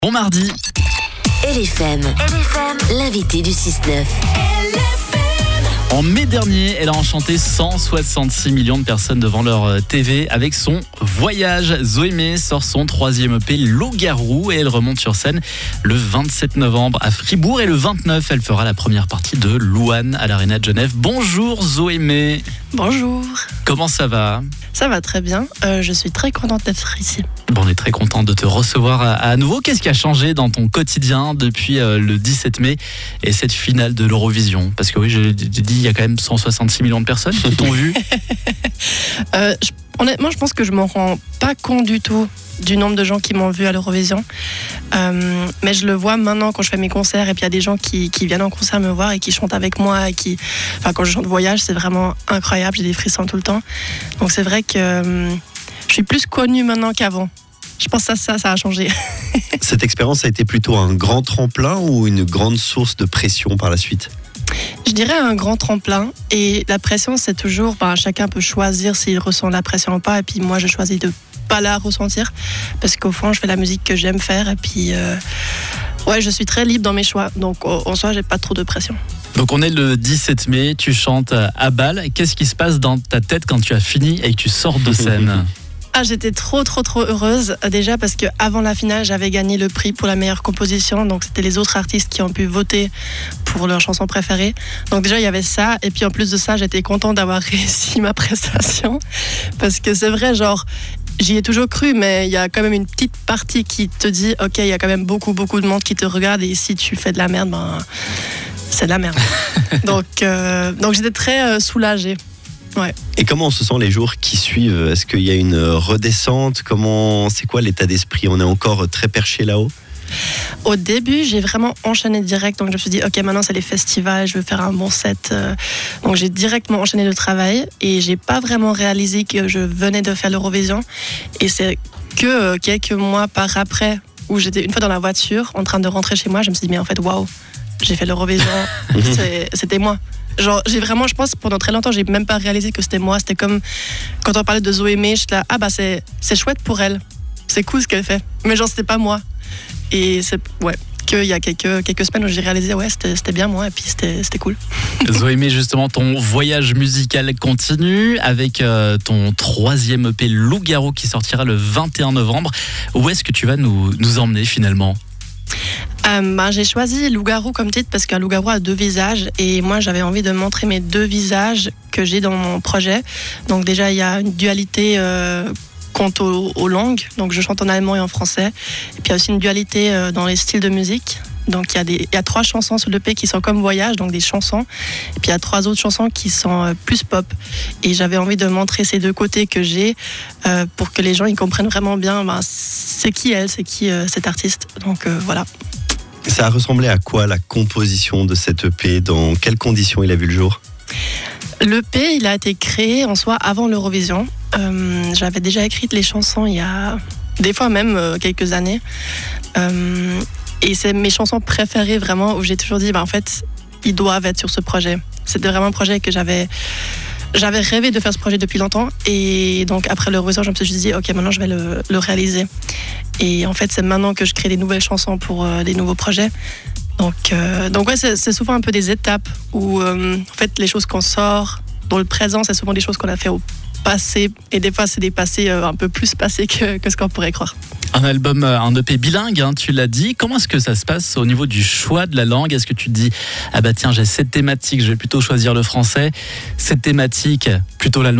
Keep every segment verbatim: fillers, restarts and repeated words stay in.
Bon mardi. L F M, L F M, l'invité du six neuf. En mai dernier, elle a enchanté cent soixante-six millions de personnes devant leur T V avec son voyage. Zoémé sort son troisième E P Loup-Garou et elle remonte sur scène le vingt-sept novembre à Fribourg et le vingt-neuf, elle fera la première partie de Louane à l'Arena de Genève. Bonjour Zoémé. Bonjour. Comment ça va ? Ça va très bien, euh, je suis très contente d'être ici. Bon, on est très content de te recevoir à, à nouveau. Qu'est-ce qui a changé dans ton quotidien depuis euh, le dix-sept mai et cette finale de l'Eurovision ? Parce que oui, je l'ai dit, il y a quand même cent soixante-six millions de personnes qui t'ont vu. euh, je, honnêtement, je pense que je ne m'en rends pas compte du tout du nombre de gens qui m'ont vu à l'Eurovision. Euh, mais je le vois maintenant quand je fais mes concerts et puis il y a des gens qui, qui viennent en concert me voir et qui chantent avec moi. Et qui, enfin, quand je chante Voyage, c'est vraiment incroyable, j'ai des frissons tout le temps. Donc c'est vrai que euh, je suis plus connue maintenant qu'avant. Je pense que ça, ça, ça a changé. Cette expérience a été plutôt un grand tremplin ou une grande source de pression par la suite ? Je dirais un grand tremplin. Et la pression, c'est toujours, ben, chacun peut choisir s'il ressent la pression ou pas. Et puis moi, je choisis de pas la ressentir parce qu'au fond, je fais la musique que j'aime faire. Et puis, euh, ouais, je suis très libre dans mes choix. Donc en soi, j'ai pas trop de pression. Donc on est le dix-sept mai, tu chantes à Bâle. Qu'est-ce qui se passe dans ta tête quand tu as fini et que tu sors de scène ? Ah, j'étais trop, trop, trop heureuse. Déjà parce qu'avant la finale, j'avais gagné le prix pour la meilleure composition. Donc, c'était les autres artistes qui ont pu voter pour leur chanson préférée. Donc, déjà, il y avait ça. Et puis, en plus de ça, j'étais contente d'avoir réussi ma prestation. Parce que c'est vrai, genre, j'y ai toujours cru, mais il y a quand même une petite partie qui te dit, OK, il y a quand même beaucoup, beaucoup de monde qui te regarde. Et si tu fais de la merde, ben, c'est de la merde. donc, euh, donc, j'étais très euh, soulagée. Ouais. Et comment on se sent les jours qui suivent ? Est-ce qu'il y a une redescente ? Comment, c'est quoi l'état d'esprit ? On est encore très perché là-haut ? Au début, j'ai vraiment enchaîné direct. Donc, je me suis dit, OK, maintenant, c'est les festivals, je veux faire un bon set. Donc, j'ai directement enchaîné le travail et j'ai pas vraiment réalisé que je venais de faire l'Eurovision. Et c'est que quelques mois par après, où j'étais une fois dans la voiture, en train de rentrer chez moi, je me suis dit, mais en fait, waouh, j'ai fait l'Eurovision. c'est, c'était moi. Genre, j'ai vraiment, je pense, pendant très longtemps, j'ai même pas réalisé que c'était moi. C'était comme quand on parlait de Zoémé, j'étais là, ah bah c'est, c'est chouette pour elle. C'est cool ce qu'elle fait. Mais genre, c'était pas moi. Et c'est, ouais, qu'il y a quelques, quelques semaines où j'ai réalisé, ouais, c'était, c'était bien moi et puis c'était, c'était cool. Zoémé, justement, ton voyage musical continue avec euh, ton troisième E P Loup-Garou qui sortira le vingt et un novembre. Où est-ce que tu vas nous, nous emmener finalement ? Euh, bah, j'ai choisi Loup-Garou comme titre parce qu'un loup-garou a deux visages et moi j'avais envie de montrer mes deux visages que j'ai dans mon projet. Donc déjà il y a une dualité euh, quant aux, aux langues, donc je chante en allemand et en français. Et puis il y a aussi une dualité euh, dans les styles de musique. Donc il y a des, il y a trois chansons sur l'E P qui sont comme Voyage, donc des chansons. Et puis il y a trois autres chansons qui sont euh, plus pop. Et j'avais envie de montrer ces deux côtés que j'ai euh, pour que les gens ils comprennent vraiment bien ben, c'est qui elle, c'est qui euh, cet artiste. Donc euh, voilà. Ça a ressemblé à quoi la composition de cette E P ? Dans quelles conditions il a vu le jour ? L'E P, il a été créé en soi avant l'Eurovision. Euh, j'avais déjà écrit les chansons il y a des fois même euh, quelques années. Euh, et c'est mes chansons préférées vraiment où j'ai toujours dit, bah, en fait, ils doivent être sur ce projet. C'était vraiment un projet que j'avais... J'avais rêvé de faire ce projet depuis longtemps et donc après l'Eurovision, je me suis dit, ok, maintenant je vais le, le réaliser. Et en fait, c'est maintenant que je crée des nouvelles chansons pour euh, des nouveaux projets. Donc, euh, donc ouais, c'est, c'est souvent un peu des étapes où euh, en fait, les choses qu'on sort dans le présent, c'est souvent des choses qu'on a fait au passé. Et des fois, c'est des passés euh, un peu plus passés que, que ce qu'on pourrait croire. Un album, un E P bilingue, hein, tu l'as dit. Comment est-ce que ça se passe au niveau du choix de la langue ? Est-ce que tu te dis, ah bah tiens, j'ai cette thématique, je vais plutôt choisir le français, cette thématique, plutôt l'allemand ?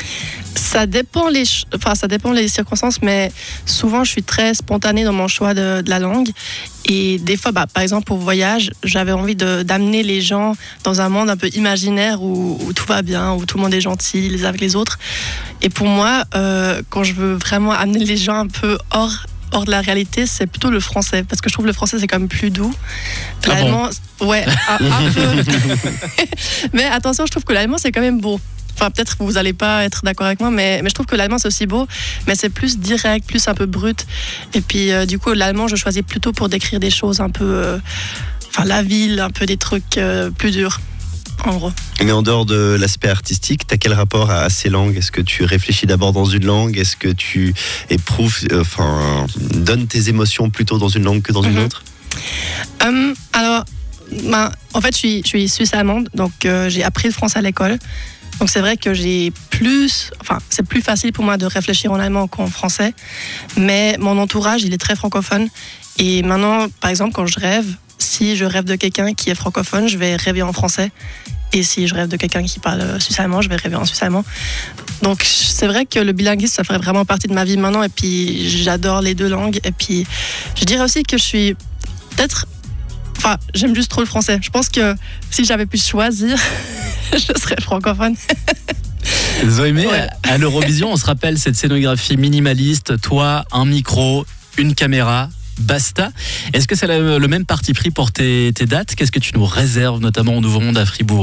Ça dépend les, enfin, ça dépend les circonstances, mais souvent je suis très spontanée dans mon choix de, de la langue. Et des fois, bah, par exemple, pour Voyage, j'avais envie de, d'amener les gens dans un monde un peu imaginaire où, où tout va bien, où tout le monde est gentil les uns avec les autres. Et pour moi, euh, quand je veux vraiment amener les gens un peu hors, hors de la réalité, c'est plutôt le français. Parce que je trouve le français, c'est quand même plus doux. Ah l'allemand, bon ouais, un, un peu. Mais attention, je trouve que l'allemand, c'est quand même beau. Enfin, peut-être que vous n'allez pas être d'accord avec moi, mais, mais je trouve que l'allemand, c'est aussi beau, mais c'est plus direct, plus un peu brut. Et puis, euh, du coup, l'allemand, je choisis plutôt pour décrire des choses un peu... Euh, enfin, la ville, un peu des trucs euh, plus durs. en gros. Mais en dehors de l'aspect artistique, tu as quel rapport à ces langues ? Est-ce que tu réfléchis d'abord dans une langue ? Est-ce que tu éprouves, enfin, donnes tes émotions plutôt dans une langue que dans une Mhm. autre ? Euh, alors, ben, en fait, je suis, je suis suisse-allemande, donc euh, j'ai appris le français à l'école. Donc c'est vrai que j'ai plus, enfin, c'est plus facile pour moi de réfléchir en allemand qu'en français. Mais mon entourage, il est très francophone. Et maintenant, par exemple, quand je rêve, si je rêve de quelqu'un qui est francophone, je vais rêver en français. Et si je rêve de quelqu'un qui parle suisse-allemand, je vais rêver en suisse-allemand. Donc c'est vrai que le bilinguisme, ça ferait vraiment partie de ma vie maintenant. Et puis j'adore les deux langues. Et puis je dirais aussi que je suis peut-être... Enfin, j'aime juste trop le français. Je pense que si j'avais pu choisir, je serais francophone. Zoémé, Ouais. à l'Eurovision, on se rappelle cette scénographie minimaliste, toi, un micro, une caméra, basta. Est-ce que c'est le, le même parti pris pour tes, tes dates ? Qu'est-ce que tu nous réserves, notamment au Nouveau Monde à Fribourg ?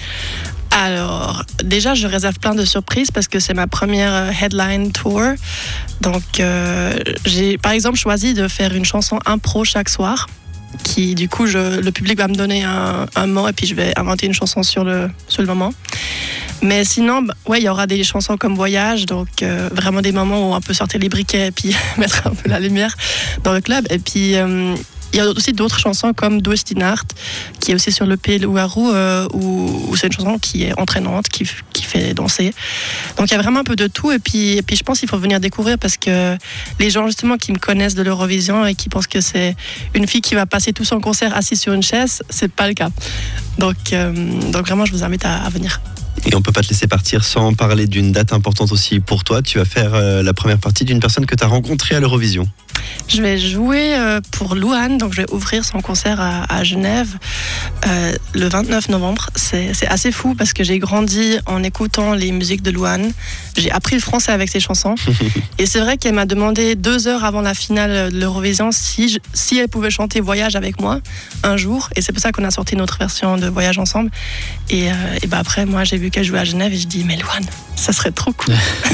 Alors, déjà, je réserve plein de surprises parce que c'est ma première headline tour. Donc, euh, j'ai par exemple choisi de faire une chanson impro chaque soir. Qui, du coup, je, le public va me donner un, un mot et puis je vais inventer une chanson sur le, sur le moment. Mais sinon, bah, ouais, il y aura des chansons comme Voyage, donc euh, vraiment des moments où on peut sortir les briquets et puis mettre un peu la lumière dans le club. Et puis, euh, il y a aussi d'autres chansons comme Durch die Nacht, qui est aussi sur le P. Lougarou, euh, où, où c'est une chanson qui est entraînante, qui, qui fait danser. Donc il y a vraiment un peu de tout. Et puis, et puis je pense qu'il faut venir découvrir parce que les gens justement qui me connaissent de l'Eurovision et qui pensent que c'est une fille qui va passer tout son concert assise sur une chaise, c'est pas le cas. Donc, euh, donc vraiment, je vous invite à, à venir. Et on peut pas te laisser partir sans parler d'une date importante aussi pour toi. Tu vas faire euh, la première partie d'une personne que tu as rencontrée à l'Eurovision. Je vais jouer euh, pour Louane, donc je vais ouvrir son concert à, à Genève euh, le vingt-neuf novembre. C'est, c'est assez fou parce que j'ai grandi en écoutant les musiques de Louane. J'ai appris le français avec ses chansons. Et c'est vrai qu'elle m'a demandé deux heures avant la finale de l'Eurovision si, je, si elle pouvait chanter Voyage avec moi un jour. Et c'est pour ça qu'on a sorti notre version de Voyage ensemble. Et, euh, et bah après, moi, j'ai vu qu'elle jouait à Genève et je dis, mais Louane, ça serait trop cool.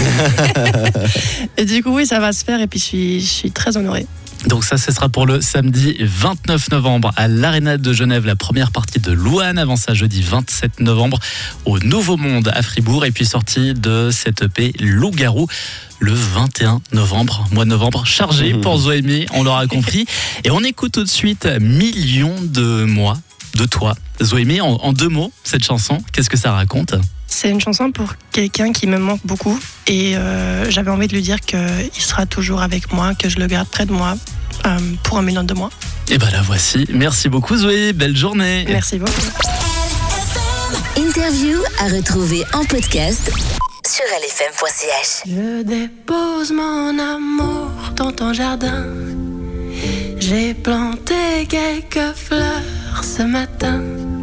Et du coup, oui, ça va se faire. Et puis, je suis, je suis très honorée. Donc ça, ce sera pour le samedi vingt-neuf novembre à l'Arena de Genève, la première partie de Louane. Avant ça, jeudi vingt-sept novembre au Nouveau Monde à Fribourg. Et puis sortie de cette E P Loup-Garou le vingt et un novembre. Mois de novembre chargé pour Zoémé, on l'aura compris. Et on écoute tout de suite Millions de moi, de toi. Zoémé, en, en deux mots, cette chanson, qu'est-ce que ça raconte ? C'est une chanson pour quelqu'un qui me manque beaucoup et euh, j'avais envie de lui dire qu'il sera toujours avec moi, que je le garde près de moi euh, pour un million de mois. Et ben la voici. Merci beaucoup Zoé, belle journée. Merci beaucoup. Interview à retrouver en podcast sur L F M point C H. Je dépose mon amour dans ton jardin. J'ai planté quelques fleurs ce matin.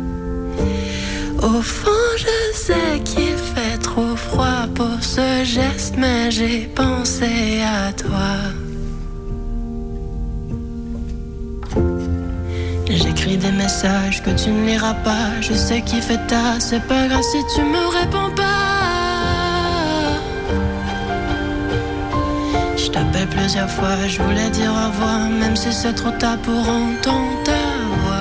Au fond, je sais qu'il fait trop froid pour ce geste, mais j'ai pensé à toi. J'écris des messages que tu ne liras pas. Je sais qu'il fait tard, c'est pas grave si tu me réponds pas. Je t'appelle plusieurs fois, je voulais dire au revoir, même si c'est trop tard pour entendre ta voix.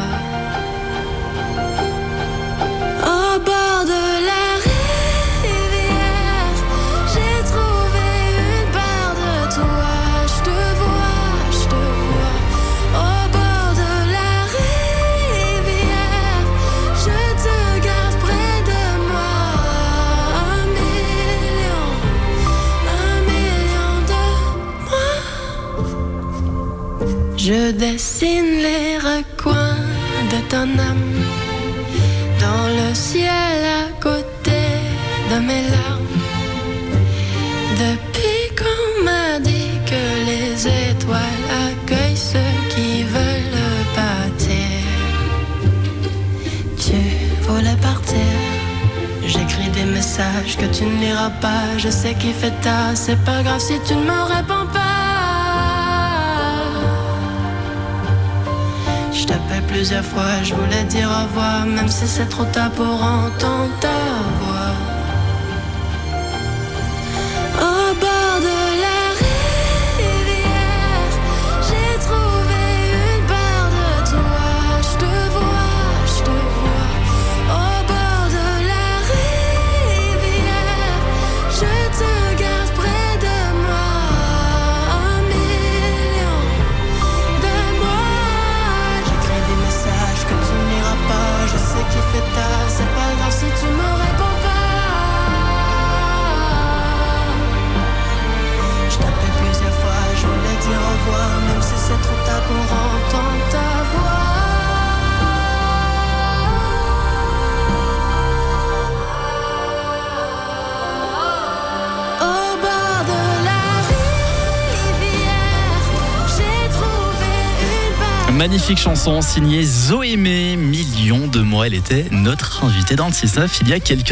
Au bord de la rivière, j'ai trouvé une part de toi. Je te vois, je te vois. Au bord de la rivière, je te garde près de moi. Un million, un million de moi. Je dessine les recoins de ton âme dans le ciel à côté de mes larmes. Depuis qu'on m'a dit que les étoiles accueillent ceux qui veulent partir, tu voulais partir. J'écris des messages que tu ne liras pas. Je sais qu'il fait tard, c'est pas grave si tu ne me réponds pas. Je t'appelle plusieurs fois, je voulais dire au revoir, même si c'est trop tard pour entendre ta voix. Au bord de la rivière, j'ai trouvé une part de toi. Je te vois, je te vois. Au bord Magnifique chanson signée Zoémé, Millions de mois. Elle était notre invitée dans le six neuf il y a quelques